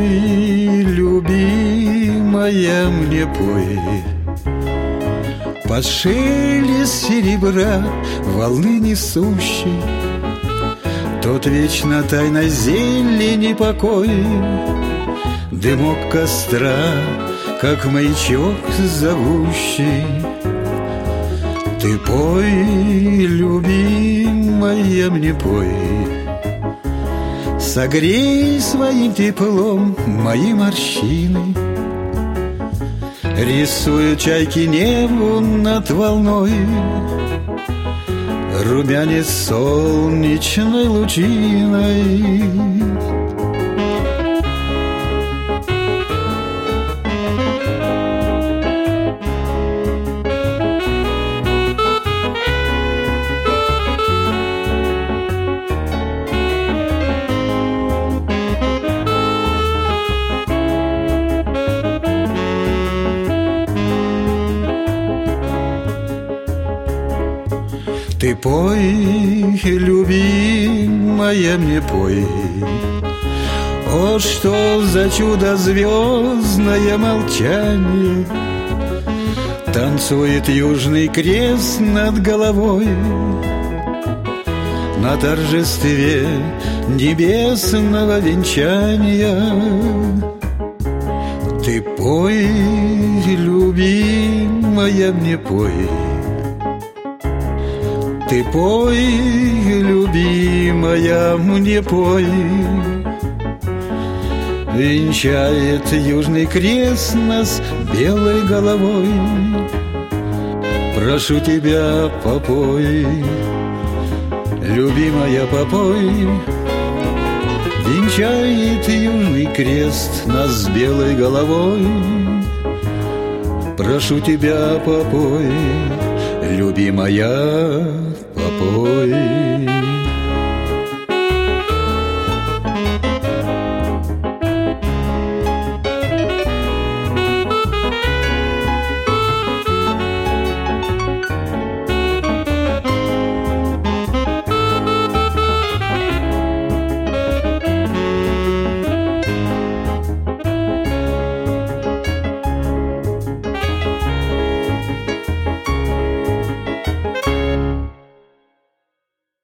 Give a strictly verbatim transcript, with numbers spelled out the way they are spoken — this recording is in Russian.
пой, любимая, мне пой. Под шелест серебра волны несущей тот вечно тайной зелени покой. Дымок костра, как маячок зовущий. Ты пой, любимая, мне пой. Согрей своим теплом мои морщины. Рисуют чайки небу над волной румянец солнечной лучиной. Ты пой, любимая, мне пой. О, что за чудо звездное молчание! Танцует южный крест над головой на торжестве небесного венчания. Ты пой, любимая, мне пой. Ты пой, любимая, мне пой. Венчает южный крест нас белой головой. Прошу тебя, попой, любимая, попой. Венчает южный крест нас белой головой. Прошу тебя, попой, любимая, попой.